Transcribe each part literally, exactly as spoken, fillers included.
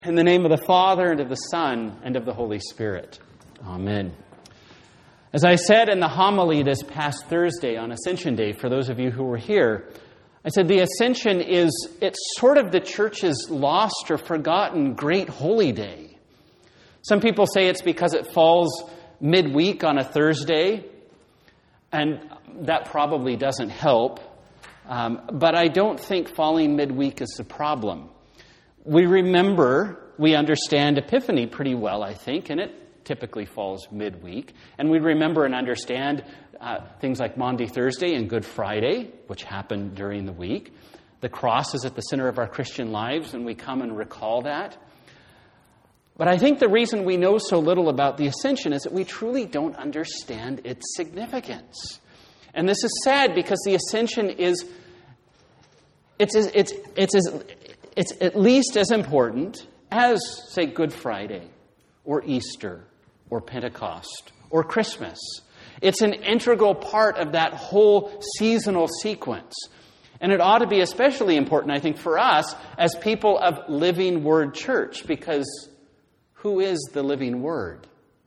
In the name of the Father, and of the Son, and of the Holy Spirit. Amen. As I said in the homily this past Thursday on Ascension Day, for those of you who were here, I said the Ascension is, it's sort of the Church's lost or forgotten great holy day. Some people say it's because it falls midweek on a Thursday, and that probably doesn't help. Um, but I don't think falling midweek is the problem. We remember, we understand Epiphany pretty well, I think, and it typically falls midweek. And we remember and understand uh, things like Maundy Thursday and Good Friday, which happened during the week. The cross is at the center of our Christian lives, and we come and recall that. But I think the reason we know so little about the Ascension is that we truly don't understand its significance. And this is sad because the Ascension is, it's, it's, it's, it's, it's at least as important as, say, Good Friday or Easter or Pentecost or Christmas. It's an integral part of that whole seasonal sequence. And it ought to be especially important, I think, for us as people of Living Word Church, because who is the living Word?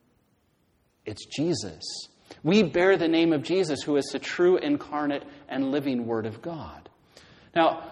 It's Jesus. We bear the name of Jesus, who is the true incarnate and living Word of God. Now,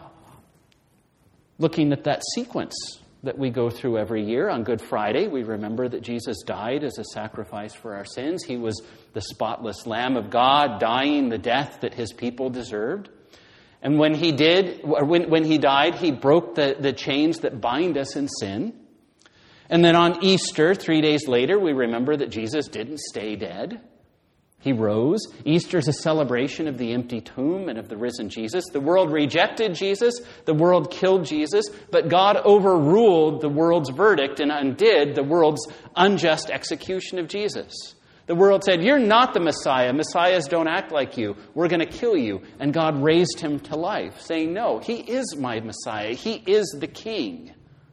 looking at that sequence that we go through every year on Good Friday, we remember that Jesus died as a sacrifice for our sins. He was the spotless Lamb of God, dying the death that his people deserved. And when he did, or when, when he died, he broke the, the chains that bind us in sin. And then on Easter, three days later, we remember that Jesus didn't stay dead. He rose. Easter is a celebration of the empty tomb and of the risen Jesus. The world rejected Jesus. The world killed Jesus. But God overruled the world's verdict and undid the world's unjust execution of Jesus. The world said, "You're not the Messiah. Messiahs don't act like you. We're going to kill you." And God raised him to life, saying, "No, he is my Messiah. He is the King."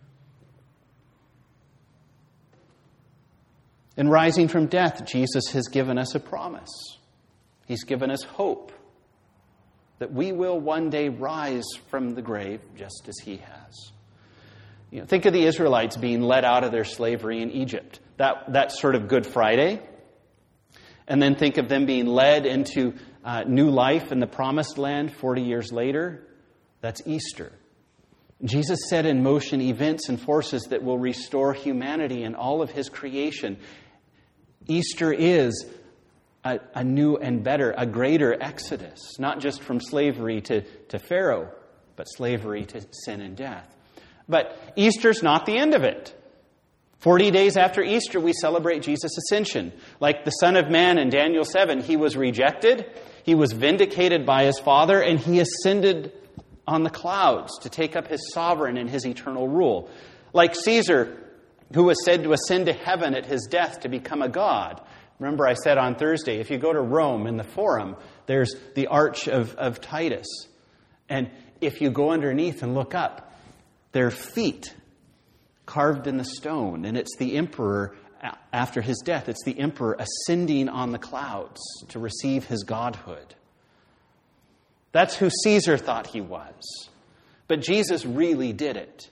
In rising from death, Jesus has given us a promise. He's given us hope that we will one day rise from the grave just as he has. You know, think of the Israelites being led out of their slavery in Egypt. That, that's sort of Good Friday. And then think of them being led into uh, new life in the Promised Land forty years later. That's Easter. Jesus set in motion events and forces that will restore humanity and all of his creation. Easter is a, a new and better, a greater exodus, not just from slavery to, to Pharaoh, but slavery to sin and death. But Easter's not the end of it. Forty days after Easter, we celebrate Jesus' ascension. Like the Son of Man in Daniel seven, he was rejected, he was vindicated by his Father, and he ascended on the clouds to take up his sovereign and his eternal rule. Like Caesar, who was said to ascend to heaven at his death to become a god. Remember I said on Thursday, if you go to Rome in the Forum, there's the Arch of, of Titus. And if you go underneath and look up, there are feet carved in the stone. And it's the emperor, after his death, it's the emperor ascending on the clouds to receive his godhood. That's who Caesar thought he was. But Jesus really did it.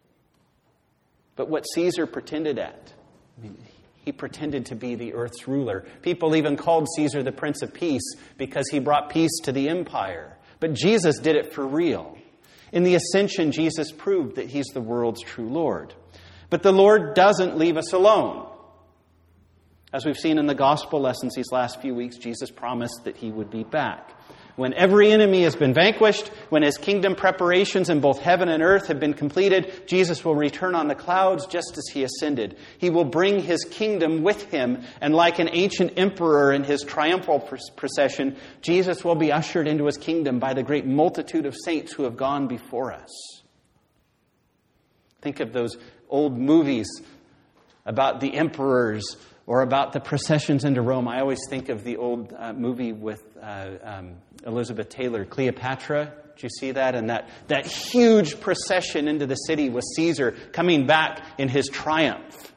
But what Caesar pretended at, I mean, he pretended to be the earth's ruler. People even called Caesar the Prince of Peace because he brought peace to the empire. But Jesus did it for real. In the Ascension, Jesus proved that he's the world's true Lord. But the Lord doesn't leave us alone. As we've seen in the gospel lessons these last few weeks, Jesus promised that he would be back. When every enemy has been vanquished, when his kingdom preparations in both heaven and earth have been completed, Jesus will return on the clouds just as he ascended. He will bring his kingdom with him, and like an ancient emperor in his triumphal procession, Jesus will be ushered into his kingdom by the great multitude of saints who have gone before us. Think of those old movies about the emperors or about the processions into Rome. I always think of the old uh, movie with uh, um, Elizabeth Taylor, Cleopatra. Did you see that? And that, that huge procession into the city with Caesar coming back in his triumph.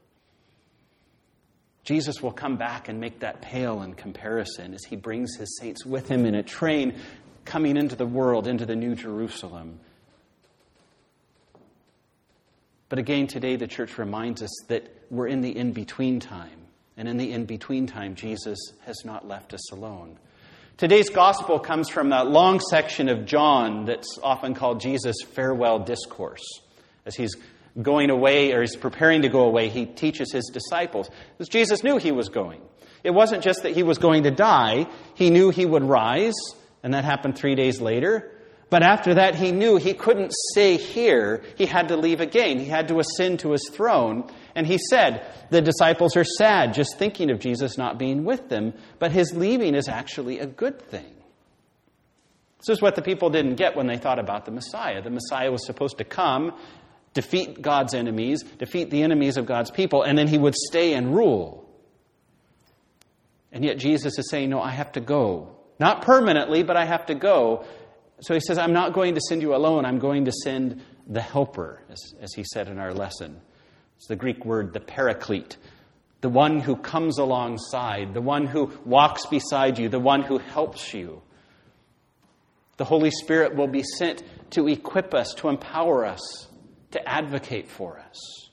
Jesus will come back and make that pale in comparison as he brings his saints with him in a train coming into the world, into the New Jerusalem. But again, today the church reminds us that we're in the in-between time. And in the in-between time, Jesus has not left us alone. Today's gospel comes from a long section of John that's often called Jesus' farewell discourse. As he's going away, or he's preparing to go away, he teaches his disciples. Because Jesus knew he was going. It wasn't just that he was going to die. He knew he would rise, and that happened three days later. But after that, he knew he couldn't stay here. He had to leave again. He had to ascend to his throne. And he said, the disciples are sad just thinking of Jesus not being with them, but his leaving is actually a good thing. This is what the people didn't get when they thought about the Messiah. The Messiah was supposed to come, defeat God's enemies, defeat the enemies of God's people, and then he would stay and rule. And yet Jesus is saying, no, I have to go. Not permanently, but I have to go. So he says, I'm not going to send you alone. I'm going to send the helper, as, as he said in our lesson. It's the Greek word, the paraclete. The one who comes alongside, the one who walks beside you, the one who helps you. The Holy Spirit will be sent to equip us, to empower us, to advocate for us.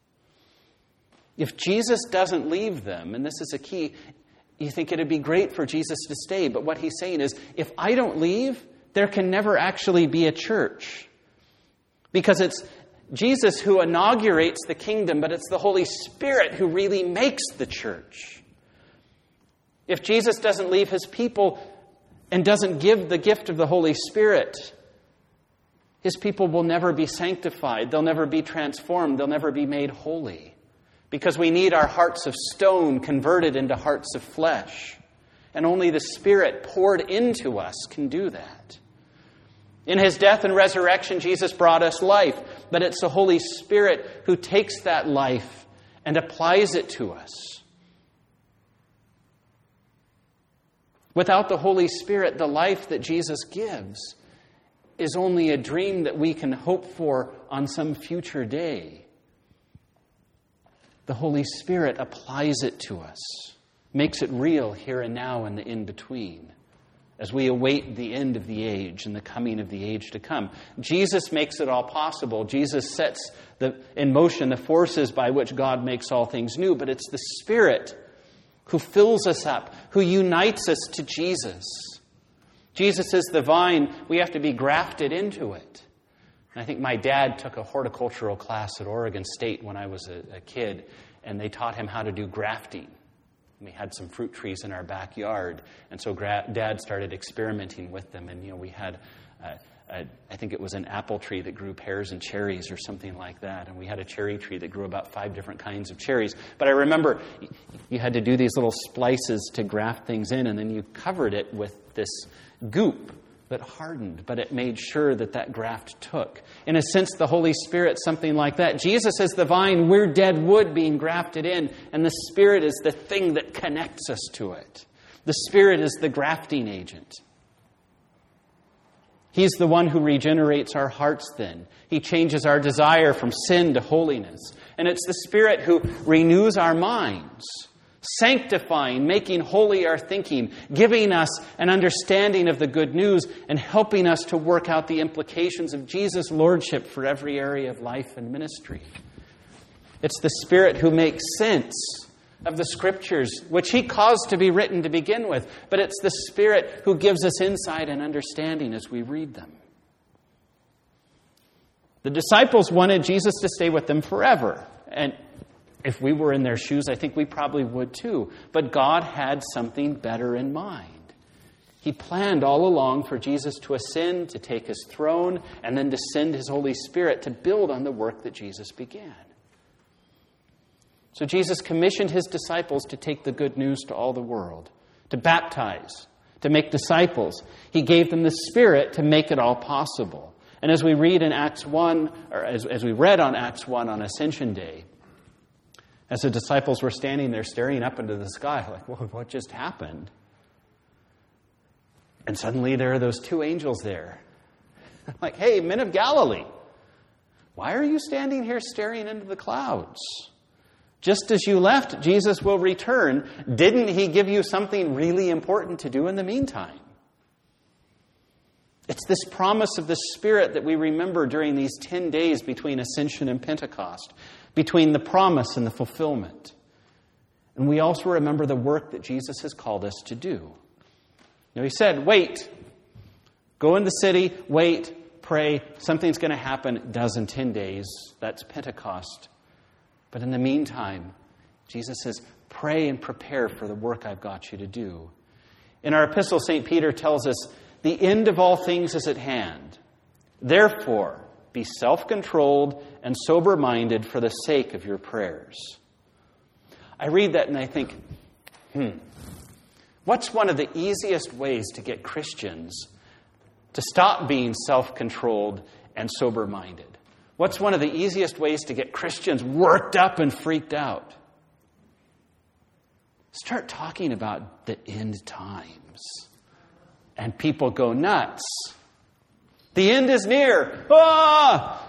If Jesus doesn't leave them, and this is a key, you think it'd be great for Jesus to stay. But what he's saying is, if I don't leave, there can never actually be a church. Because it's Jesus who inaugurates the kingdom, but it's the Holy Spirit who really makes the church. If Jesus doesn't leave his people and doesn't give the gift of the Holy Spirit, his people will never be sanctified. They'll never be transformed. They'll never be made holy. Because we need our hearts of stone converted into hearts of flesh. And only the Spirit poured into us can do that. In his death and resurrection, Jesus brought us life. But it's the Holy Spirit who takes that life and applies it to us. Without the Holy Spirit, the life that Jesus gives is only a dream that we can hope for on some future day. The Holy Spirit applies it to us, makes it real here and now and the in-between, as we await the end of the age and the coming of the age to come. Jesus makes it all possible. Jesus sets the, in motion the forces by which God makes all things new, but it's the Spirit who fills us up, who unites us to Jesus. Jesus is the vine. We have to be grafted into it. And I think my dad took a horticultural class at Oregon State when I was a, a kid, and they taught him how to do grafting. We had some fruit trees in our backyard, and so gra- Dad started experimenting with them. And you know, we had, uh, a, I think it was an apple tree that grew pears and cherries or something like that, and we had a cherry tree that grew about five different kinds of cherries. But I remember you had to do these little splices to graft things in, and then you covered it with this goop that hardened, but it made sure that that graft took. In a sense, the Holy Spirit's something like that. Jesus is the vine, we're dead wood being grafted in, and the Spirit is the thing that connects us to it. The Spirit is the grafting agent. He's the one who regenerates our hearts then. He changes our desire from sin to holiness. And it's the Spirit who renews our minds, sanctifying, making holy our thinking, giving us an understanding of the good news, and helping us to work out the implications of Jesus' lordship for every area of life and ministry. It's the Spirit who makes sense of the Scriptures, which He caused to be written to begin with, but it's the Spirit who gives us insight and understanding as we read them. The disciples wanted Jesus to stay with them forever, and if we were in their shoes, I think we probably would too. But God had something better in mind. He planned all along for Jesus to ascend, to take His throne, and then to send His Holy Spirit to build on the work that Jesus began. So Jesus commissioned His disciples to take the good news to all the world, to baptize, to make disciples. He gave them the Spirit to make it all possible. And as we read in Acts one, or as, as we read on Acts one on Ascension Day, as the disciples were standing there staring up into the sky, like, well, what just happened? And suddenly there are those two angels there. Like, hey, men of Galilee, why are you standing here staring into the clouds? Just as you left, Jesus will return. Didn't He give you something really important to do in the meantime? It's this promise of the Spirit that we remember during these ten days between Ascension and Pentecost, between the promise and the fulfillment. And we also remember the work that Jesus has called us to do. Now, he said, wait, go in the city, wait, pray, something's going to happen. It does in ten days. That's Pentecost. But in the meantime, Jesus says, pray and prepare for the work I've got you to do. In our epistle, Saint Peter tells us, the end of all things is at hand. Therefore, be self-controlled and sober-minded for the sake of your prayers. I read that and I think, hmm, what's one of the easiest ways to get Christians to stop being self-controlled and sober-minded? What's one of the easiest ways to get Christians worked up and freaked out? Start talking about the end times. And people go nuts. The end is near. Ah!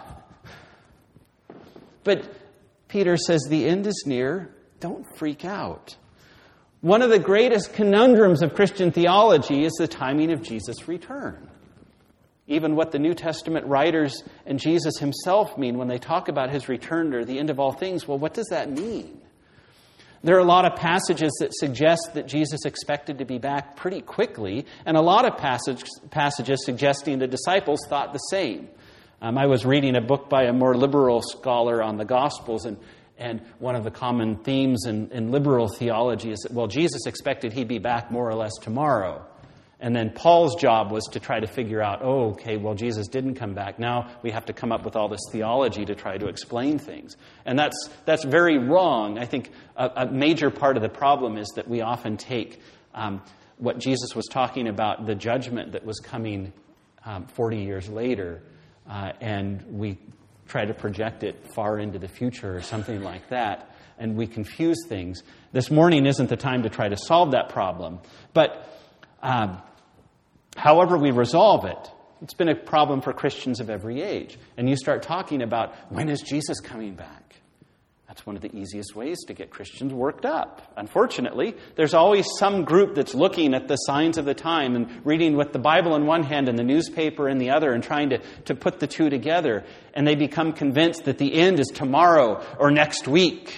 But Peter says the end is near. Don't freak out. One of the greatest conundrums of Christian theology is the timing of Jesus' return. Even what the New Testament writers and Jesus himself mean when they talk about his return or the end of all things, well, what does that mean? There are a lot of passages that suggest that Jesus expected to be back pretty quickly, and a lot of passage, passages suggesting the disciples thought the same. Um, I was reading a book by a more liberal scholar on the Gospels, and, and one of the common themes in, in liberal theology is that, well, Jesus expected he'd be back more or less tomorrow. And then Paul's job was to try to figure out, oh, okay, well, Jesus didn't come back. Now we have to come up with all this theology to try to explain things. And that's that's very wrong. I think a, a major part of the problem is that we often take um, what Jesus was talking about, the judgment that was coming um, forty years later, uh, and we try to project it far into the future or something like that, and we confuse things. This morning isn't the time to try to solve that problem. But um, however we resolve it, it's been a problem for Christians of every age. And you start talking about, when is Jesus coming back? That's one of the easiest ways to get Christians worked up. Unfortunately, there's always some group that's looking at the signs of the time and reading with the Bible in one hand and the newspaper in the other and trying to, to put the two together. And they become convinced that the end is tomorrow or next week.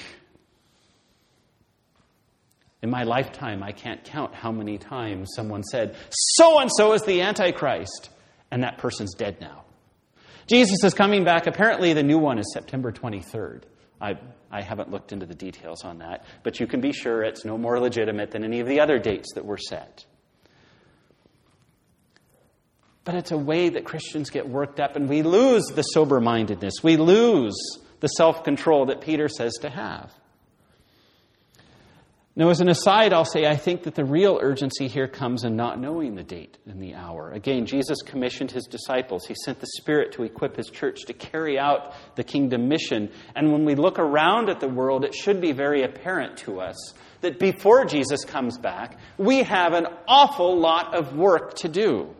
In my lifetime, I can't count how many times someone said, so-and-so is the Antichrist, and that person's dead now. Jesus is coming back. Apparently, the new one is September twenty-third. I, I haven't looked into the details on that, but you can be sure it's no more legitimate than any of the other dates that were set. But it's a way that Christians get worked up, and we lose the sober-mindedness. We lose the self-control that Peter says to have. Now, as an aside, I'll say I think that the real urgency here comes in not knowing the date and the hour. Again, Jesus commissioned his disciples. He sent the Spirit to equip his church to carry out the kingdom mission. And when we look around at the world, it should be very apparent to us that before Jesus comes back, we have an awful lot of work to do.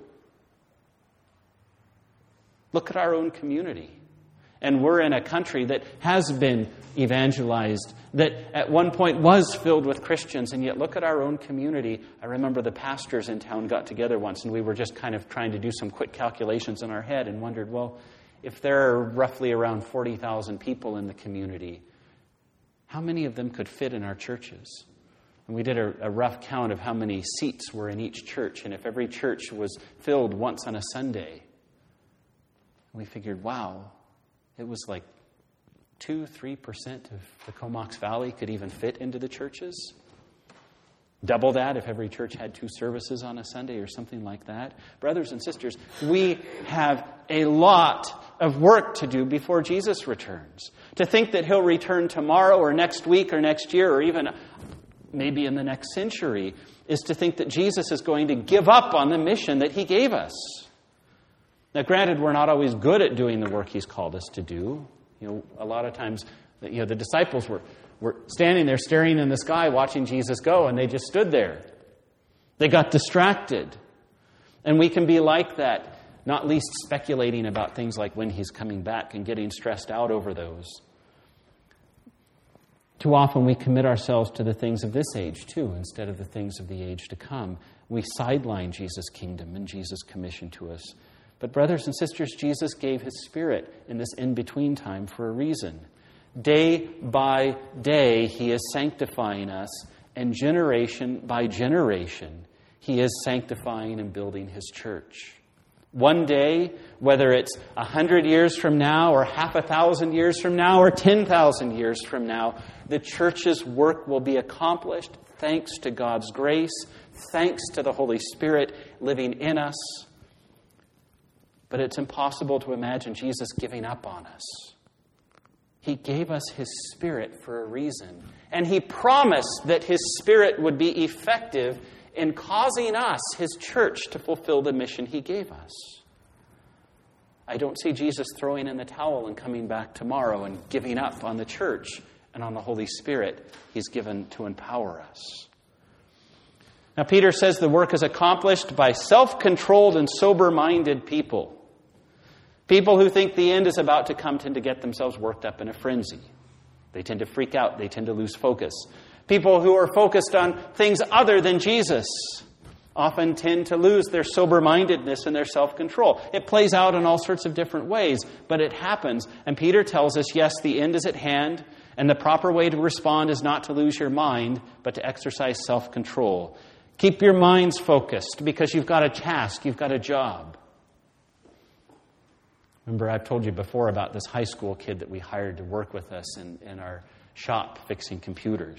Look at our own community. And we're in a country that has been evangelized, that at one point was filled with Christians, and yet look at our own community. I remember the pastors in town got together once, and we were just kind of trying to do some quick calculations in our head and wondered, well, if there are roughly around forty thousand people in the community, how many of them could fit in our churches? And we did a, a rough count of how many seats were in each church, and if every church was filled once on a Sunday, we figured, wow, it was like two, three percent of the Comox Valley could even fit into the churches. Double that if every church had two services on a Sunday or something like that. Brothers and sisters, we have a lot of work to do before Jesus returns. To think that he'll return tomorrow or next week or next year or even maybe in the next century is to think that Jesus is going to give up on the mission that he gave us. Now, granted, we're not always good at doing the work he's called us to do. You know, a lot of times, you know, the disciples were, were standing there staring in the sky watching Jesus go, and they just stood there. They got distracted. And we can be like that, not least speculating about things like when he's coming back and getting stressed out over those. Too often we commit ourselves to the things of this age, too, instead of the things of the age to come. We sideline Jesus' kingdom and Jesus' commission to us. But brothers and sisters, Jesus gave his Spirit in this in-between time for a reason. Day by day, he is sanctifying us, and generation by generation, he is sanctifying and building his church. One day, whether it's a hundred years from now, or half a thousand years from now, or ten thousand years from now, the church's work will be accomplished thanks to God's grace, thanks to the Holy Spirit living in us. But it's impossible to imagine Jesus giving up on us. He gave us his Spirit for a reason. And he promised that his Spirit would be effective in causing us, his church, to fulfill the mission he gave us. I don't see Jesus throwing in the towel and coming back tomorrow and giving up on the church and on the Holy Spirit he's given to empower us. Now, Peter says the work is accomplished by self-controlled and sober-minded people. People who think the end is about to come tend to get themselves worked up in a frenzy. They tend to freak out. They tend to lose focus. People who are focused on things other than Jesus often tend to lose their sober-mindedness and their self-control. It plays out in all sorts of different ways, but it happens. And Peter tells us, yes, the end is at hand, and the proper way to respond is not to lose your mind, but to exercise self-control. Keep your minds focused because you've got a task, you've got a job. Remember, I've told you before about this high school kid that we hired to work with us in, in our shop fixing computers.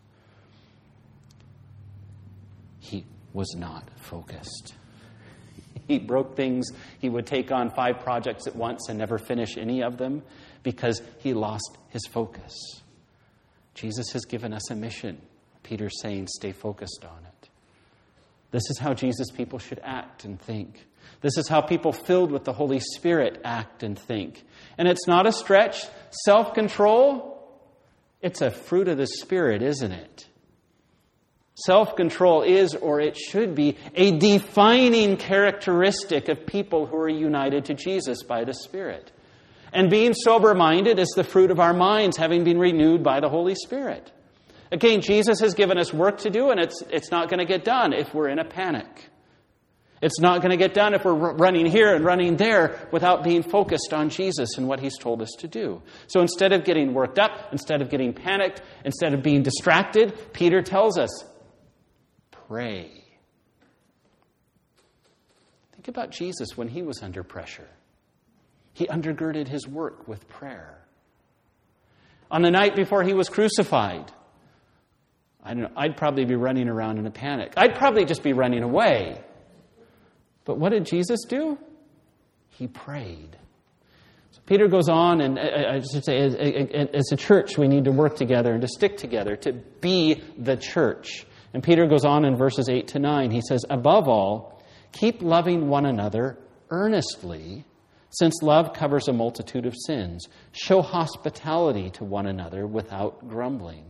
He was not focused. He broke things. He would take on five projects at once and never finish any of them because he lost his focus. Jesus has given us a mission. Peter's saying, stay focused on it. This is how Jesus' people should act and think. This is how people filled with the Holy Spirit act and think. And it's not a stretch. Self-control, it's a fruit of the Spirit, isn't it? Self-control is, or it should be, a defining characteristic of people who are united to Jesus by the Spirit. And being sober-minded is the fruit of our minds having been renewed by the Holy Spirit. Again, Jesus has given us work to do, and it's, it's not going to get done if we're in a panic. It's not going to get done if we're running here and running there without being focused on Jesus and what he's told us to do. So instead of getting worked up, instead of getting panicked, instead of being distracted, Peter tells us, pray. Think about Jesus when he was under pressure. He undergirded his work with prayer. On the night before he was crucified, I don't know, I'd probably be running around in a panic. I'd probably just be running away. But what did Jesus do? He prayed. So Peter goes on, and I should say, as a church, we need to work together and to stick together, to be the church. And Peter goes on in verses eight to nine. He says, above all, keep loving one another earnestly, since love covers a multitude of sins. Show hospitality to one another without grumbling.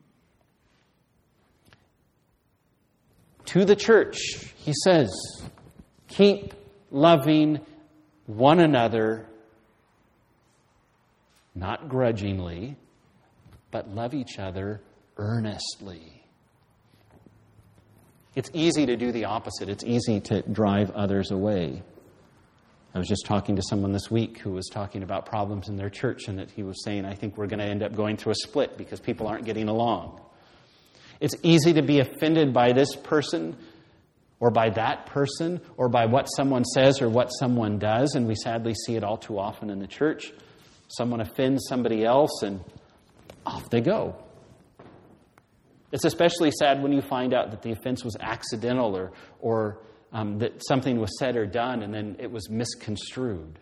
To the church, he says, keep loving one another, not grudgingly, but love each other earnestly. It's easy to do the opposite. It's easy to drive others away. I was just talking to someone this week who was talking about problems in their church, and that he was saying, I think we're going to end up going through a split because people aren't getting along. It's easy to be offended by this person or by that person or by what someone says or what someone does, and we sadly see it all too often in the church. Someone offends somebody else and off they go. It's especially sad when you find out that the offense was accidental or, or um, that something was said or done and then it was misconstrued.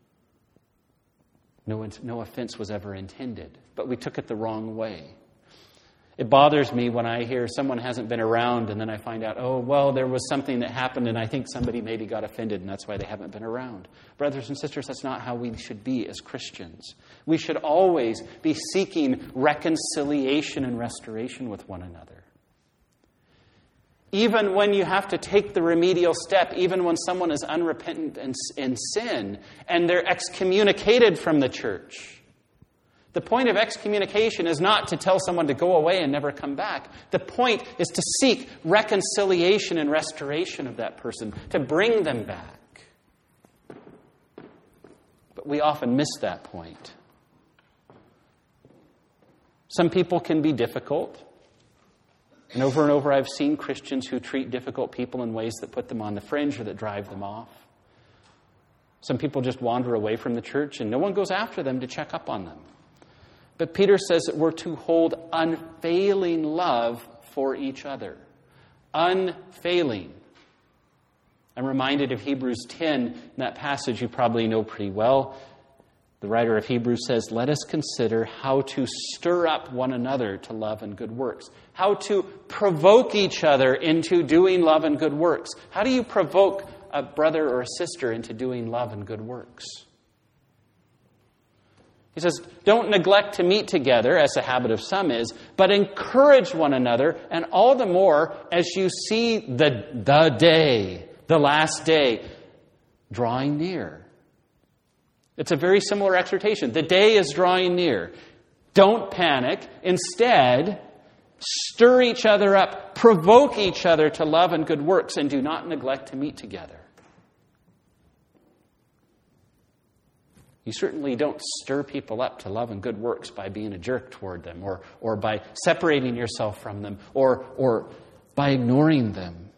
No, no offense was ever intended, but we took it the wrong way. It bothers me when I hear someone hasn't been around and then I find out, oh, well, there was something that happened and I think somebody maybe got offended and that's why they haven't been around. Brothers and sisters, that's not how we should be as Christians. We should always be seeking reconciliation and restoration with one another. Even when you have to take the remedial step, even when someone is unrepentant and in sin and they're excommunicated from the church. The point of excommunication is not to tell someone to go away and never come back. The point is to seek reconciliation and restoration of that person, to bring them back. But we often miss that point. Some people can be difficult. And over and over I've seen Christians who treat difficult people in ways that put them on the fringe or that drive them off. Some people just wander away from the church and no one goes after them to check up on them. But Peter says that we're to hold unfailing love for each other. Unfailing. I'm reminded of Hebrews ten, in that passage you probably know pretty well. The writer of Hebrews says, let us consider how to stir up one another to love and good works. How to provoke each other into doing love and good works. How do you provoke a brother or a sister into doing love and good works? He says, don't neglect to meet together, as the habit of some is, but encourage one another, and all the more as you see the, the day, the last day, drawing near. It's a very similar exhortation. The day is drawing near. Don't panic. Instead, stir each other up, provoke each other to love and good works, and do not neglect to meet together. You certainly don't stir people up to love and good works by being a jerk toward them, or, or by separating yourself from them, or, or by ignoring them.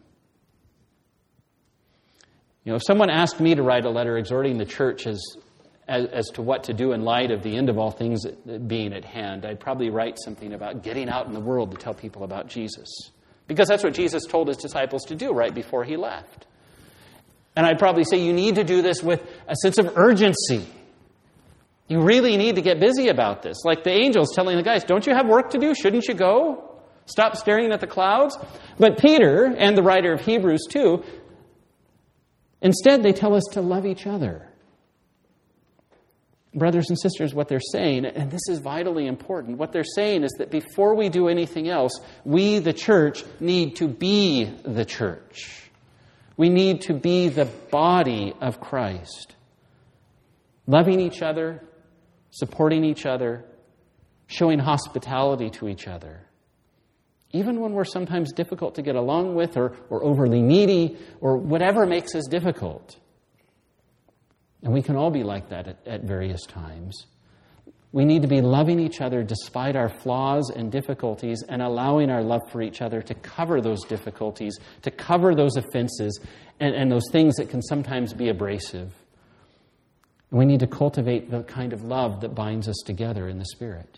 You know, if someone asked me to write a letter exhorting the church as As, as to what to do in light of the end of all things being at hand, I'd probably write something about getting out in the world to tell people about Jesus. Because that's what Jesus told his disciples to do right before he left. And I'd probably say you need to do this with a sense of urgency. You really need to get busy about this. Like the angels telling the guys, don't you have work to do? Shouldn't you go? Stop staring at the clouds? But Peter, and the writer of Hebrews too, instead they tell us to love each other. Brothers and sisters, what they're saying, and this is vitally important, what they're saying is that before we do anything else, we, the church, need to be the church. We need to be the body of Christ. Loving each other, supporting each other, showing hospitality to each other. Even when we're sometimes difficult to get along with, or, or overly needy, or whatever makes us difficult. And we can all be like that at, at various times. We need to be loving each other despite our flaws and difficulties, and allowing our love for each other to cover those difficulties, to cover those offenses, and, and those things that can sometimes be abrasive. We need to cultivate the kind of love that binds us together in the Spirit.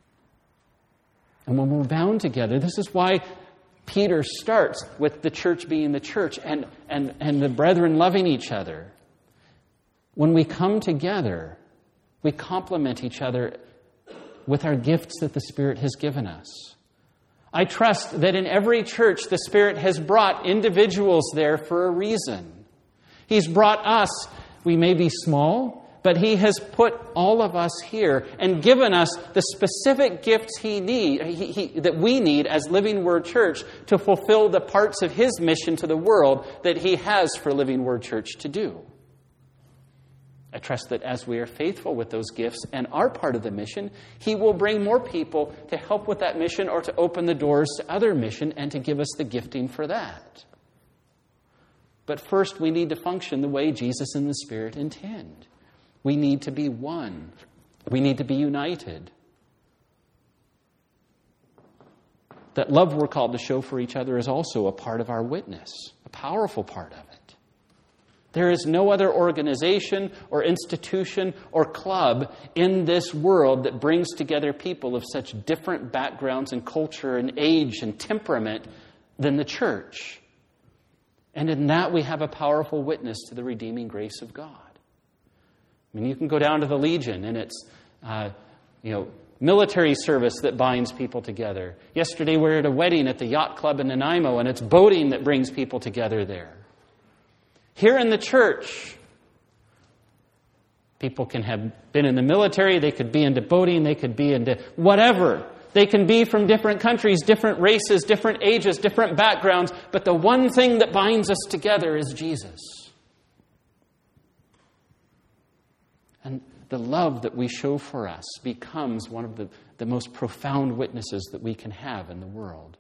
And when we're bound together, this is why Peter starts with the church being the church, and, and, and the brethren loving each other. When we come together, we complement each other with our gifts that the Spirit has given us. I trust that in every church, the Spirit has brought individuals there for a reason. He's brought us. We may be small, but He has put all of us here and given us the specific gifts He need, he, he, that we need as Living Word Church to fulfill the parts of His mission to the world that He has for Living Word Church to do. I trust that as we are faithful with those gifts and are part of the mission, He will bring more people to help with that mission, or to open the doors to other mission and to give us the gifting for that. But first, we need to function the way Jesus and the Spirit intend. We need to be one. We need to be united. That love we're called to show for each other is also a part of our witness, a powerful part of it. There is no other organization or institution or club in this world that brings together people of such different backgrounds and culture and age and temperament than the church. And in that we have a powerful witness to the redeeming grace of God. I mean, you can go down to the Legion, and it's, uh, you know, military service that binds people together. Yesterday we were at a wedding at the Yacht Club in Nanaimo, and it's boating that brings people together there. Here in the church, people can have been in the military, they could be into boating, they could be into whatever. They can be from different countries, different races, different ages, different backgrounds, but the one thing that binds us together is Jesus. And the love that we show for us becomes one of the, the most profound witnesses that we can have in the world.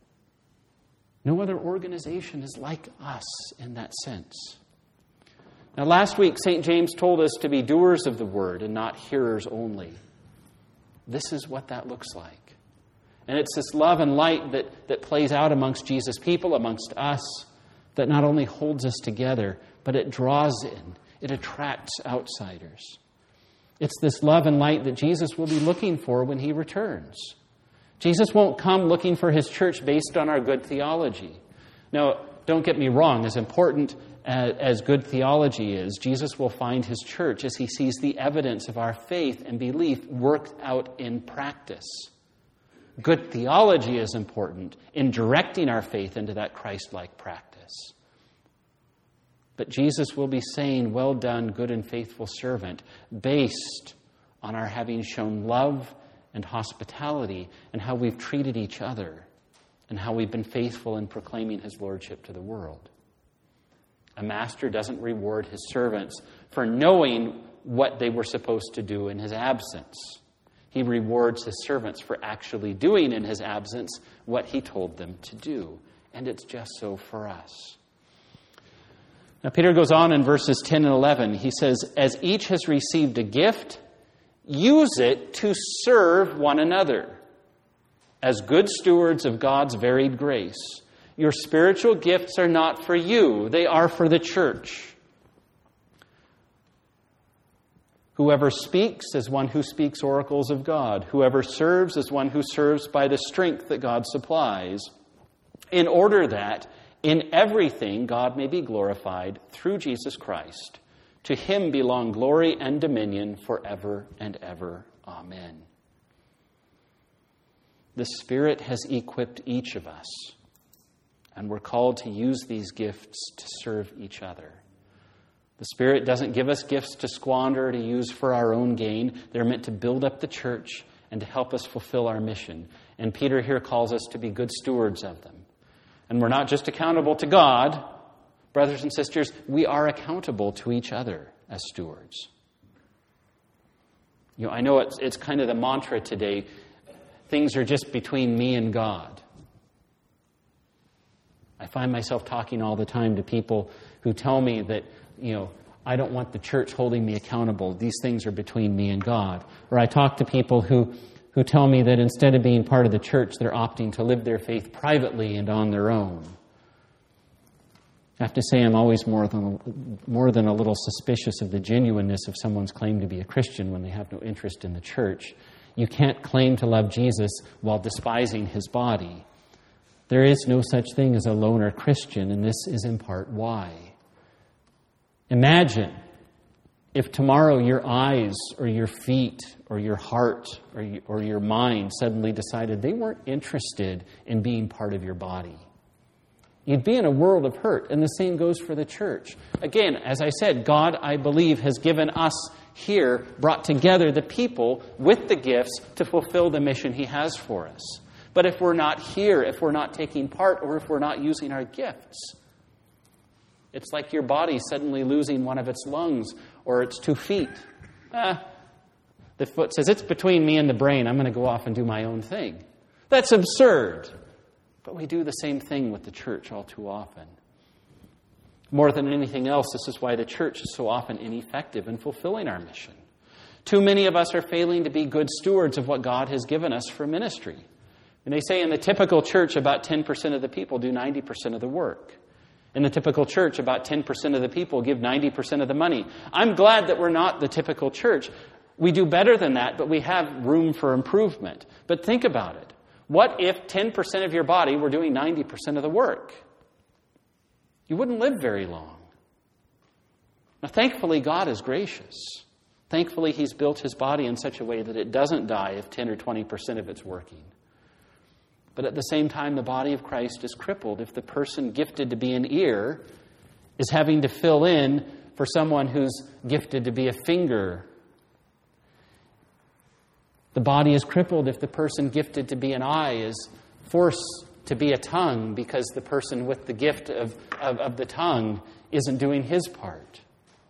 No other organization is like us in that sense. Now, last week, Saint James told us to be doers of the word and not hearers only. This is what that looks like. And it's this love and light that, that plays out amongst Jesus' people, amongst us, that not only holds us together, but it draws in, it attracts outsiders. It's this love and light that Jesus will be looking for when he returns. Jesus won't come looking for his church based on our good theology. Now, don't get me wrong, as important as, as good theology is, Jesus will find his church as he sees the evidence of our faith and belief worked out in practice. Good theology is important in directing our faith into that Christ-like practice. But Jesus will be saying, "Well done, good and faithful servant," based on our having shown love and hospitality and how we've treated each other and how we've been faithful in proclaiming his lordship to the world. A master doesn't reward his servants for knowing what they were supposed to do in his absence. He rewards his servants for actually doing in his absence what he told them to do. And it's just so for us. Now, Peter goes on in verses ten and eleven. He says, "As each has received a gift, use it to serve one another as good stewards of God's varied grace. Your spiritual gifts are not for you, they are for the church. Whoever speaks is one who speaks oracles of God. Whoever serves is one who serves by the strength that God supplies, in order that in everything God may be glorified through Jesus Christ. To him belong glory and dominion forever and ever. Amen." The Spirit has equipped each of us, and we're called to use these gifts to serve each other. The Spirit doesn't give us gifts to squander, to use for our own gain. They're meant to build up the church and to help us fulfill our mission. And Peter here calls us to be good stewards of them. And we're not just accountable to God. Brothers and sisters, we are accountable to each other as stewards. You know, I know it's, it's kind of the mantra today. Things are just between me and God. I find myself talking all the time to people who tell me that, you know, I don't want the church holding me accountable. These things are between me and God. Or I talk to people who, who tell me that instead of being part of the church, they're opting to live their faith privately and on their own. I have to say I'm always more than, more than a little suspicious of the genuineness of someone's claim to be a Christian when they have no interest in the church. You can't claim to love Jesus while despising his body. There is no such thing as a loner Christian, and this is in part why. Imagine if tomorrow your eyes or your feet or your heart or your, or your mind suddenly decided they weren't interested in being part of your body. You'd be in a world of hurt, and the same goes for the church. Again, as I said, God, I believe, has given us here, brought together the people with the gifts to fulfill the mission he has for us. But if we're not here, if we're not taking part, or if we're not using our gifts, it's like your body suddenly losing one of its lungs or its two feet. Ah, the foot says, it's between me and the brain. I'm going to go off and do my own thing. That's absurd. But we do the same thing with the church all too often. More than anything else, this is why the church is so often ineffective in fulfilling our mission. Too many of us are failing to be good stewards of what God has given us for ministry. And they say in the typical church, about ten percent of the people do ninety percent of the work. In the typical church, about ten percent of the people give ninety percent of the money. I'm glad that we're not the typical church. We do better than that, but we have room for improvement. But think about it. What if ten percent of your body were doing ninety percent of the work? You wouldn't live very long. Now, thankfully, God is gracious. Thankfully, he's built his body in such a way that it doesn't die if ten or twenty percent of it's working. But at the same time, the body of Christ is crippled if the person gifted to be an ear is having to fill in for someone who's gifted to be a finger. The body is crippled if the person gifted to be an eye is forced to be a tongue because the person with the gift of, of, of the tongue isn't doing his part.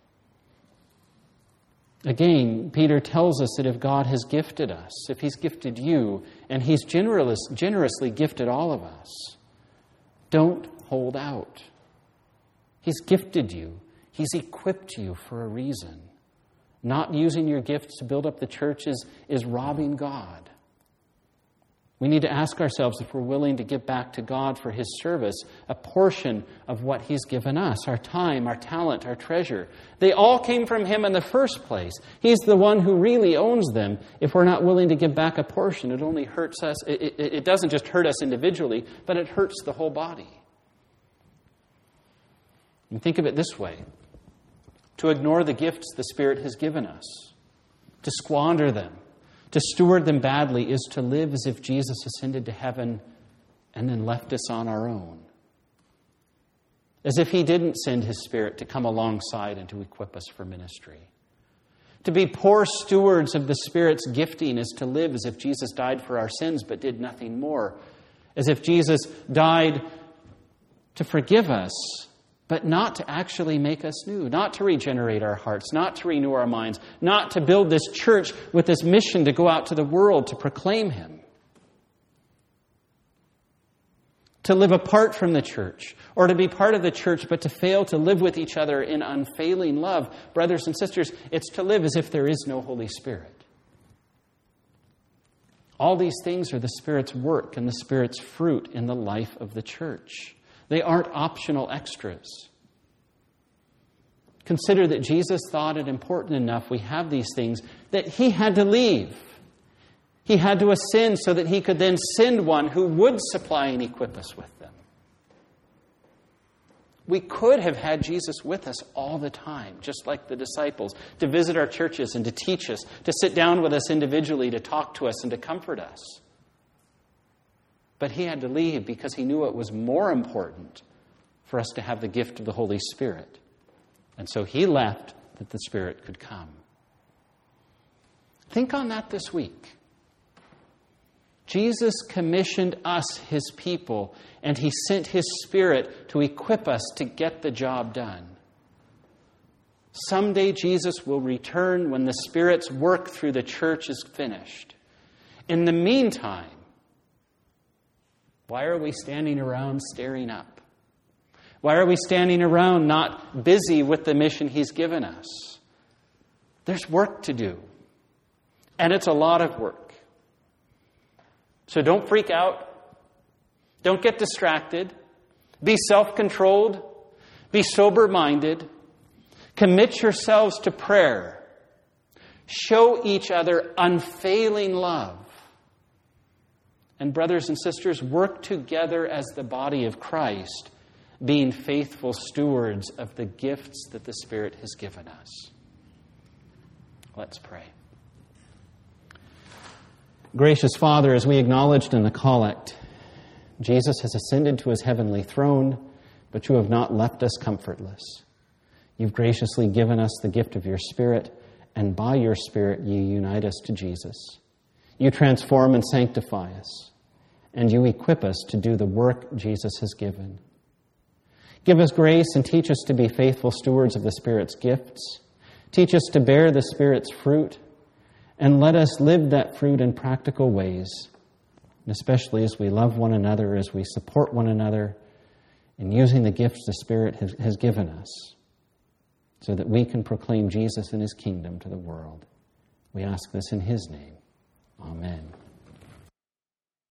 Again, Peter tells us that if God has gifted us, if he's gifted you, and he's generous, generously gifted all of us, don't hold out. He's gifted you. He's equipped you for a reason. Not using your gifts to build up the church is, is robbing God. We need to ask ourselves if we're willing to give back to God for His service a portion of what He's given us, our time, our talent, our treasure. They all came from Him in the first place. He's the one who really owns them. If we're not willing to give back a portion, it only hurts us. It, it, it doesn't just hurt us individually, but it hurts the whole body. And think of it this way. To ignore the gifts the Spirit has given us, to squander them, to steward them badly, is to live as if Jesus ascended to heaven and then left us on our own. As if He didn't send His Spirit to come alongside and to equip us for ministry. To be poor stewards of the Spirit's gifting is to live as if Jesus died for our sins but did nothing more. As if Jesus died to forgive us, but not to actually make us new, not to regenerate our hearts, not to renew our minds, not to build this church with this mission to go out to the world to proclaim Him. To live apart from the church, or to be part of the church, but to fail to live with each other in unfailing love. Brothers and sisters, it's to live as if there is no Holy Spirit. All these things are the Spirit's work and the Spirit's fruit in the life of the church. They aren't optional extras. Consider that Jesus thought it important enough we have these things that He had to leave. He had to ascend so that He could then send one who would supply and equip us with them. We could have had Jesus with us all the time, just like the disciples, to visit our churches and to teach us, to sit down with us individually, to talk to us and to comfort us. But He had to leave because He knew it was more important for us to have the gift of the Holy Spirit. And so He left that the Spirit could come. Think on that this week. Jesus commissioned us, His people, and He sent His Spirit to equip us to get the job done. Someday Jesus will return when the Spirit's work through the church is finished. In the meantime, why are we standing around staring up? Why are we standing around not busy with the mission He's given us? There's work to do. And it's a lot of work. So don't freak out. Don't get distracted. Be self-controlled. Be sober-minded. Commit yourselves to prayer. Show each other unfailing love. And brothers and sisters, work together as the body of Christ, being faithful stewards of the gifts that the Spirit has given us. Let's pray. Gracious Father, as we acknowledged in the collect, Jesus has ascended to His heavenly throne, but You have not left us comfortless. You've graciously given us the gift of Your Spirit, and by Your Spirit You unite us to Jesus. You transform and sanctify us, and You equip us to do the work Jesus has given. Give us grace and teach us to be faithful stewards of the Spirit's gifts. Teach us to bear the Spirit's fruit, and let us live that fruit in practical ways, and especially as we love one another, as we support one another in using the gifts the Spirit has, has given us, so that we can proclaim Jesus and His kingdom to the world. We ask this in His name. Amen.